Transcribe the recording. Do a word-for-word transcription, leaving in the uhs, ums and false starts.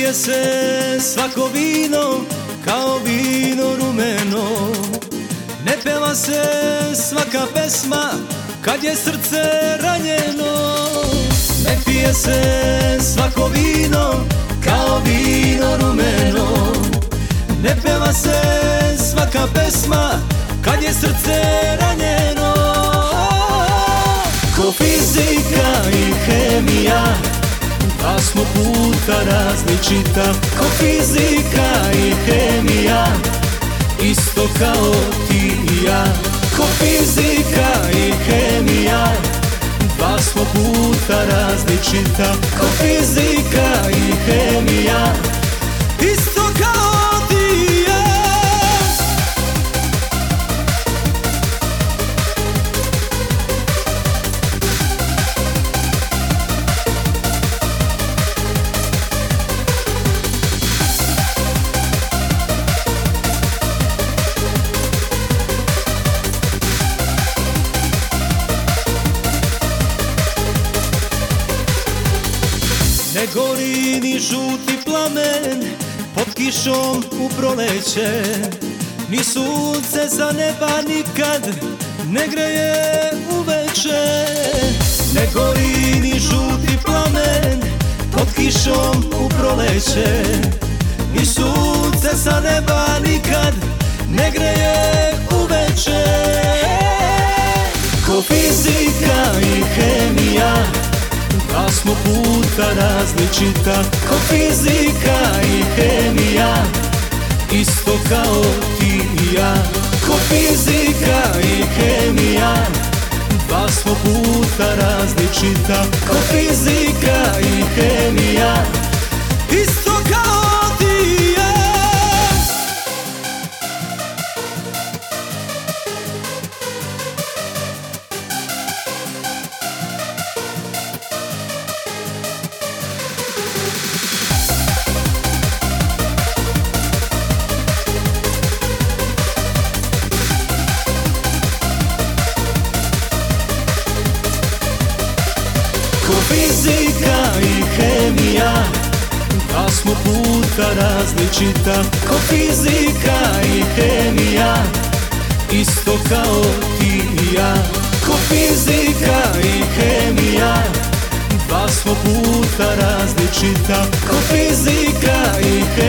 pije se svako vino kao vino rumeno. Ne peva se svaka pesma kad je srce ranjeno. Ne pije se svako vino kao vino rumeno. Ne peva se svaka pesma kad je srce ranjeno. Ko fizika i hemija, dva smo puta različita. Ko fizika i hemija, isto kao ti i ja. Ko fizika i hemija, dva smo puta različita. Ko fizika i hemija, isto kao ti i ja. Ne gori ni žuti plamen pod kišom u proleće, ni sunce sa neba nikad ne greje uveče. Ne gori ni žuti plamen pod kišom u proleće, ni sunce sa neba nikad ne greje uveče. Ko fizika i hemija, dva smo puta različita. Ko fizika i hemija, isto kao ti i ja. Ko fizika i hemija, dva smo puta različita. Ko fizika i hemija, isto kao ti i ja. Ko fizika i hemija, dva smo puta različita. Ko fizika i hemija, isto kao ti i ja. Ko fizika i hemija, dva smo puta različita. Ko fizika i hemija,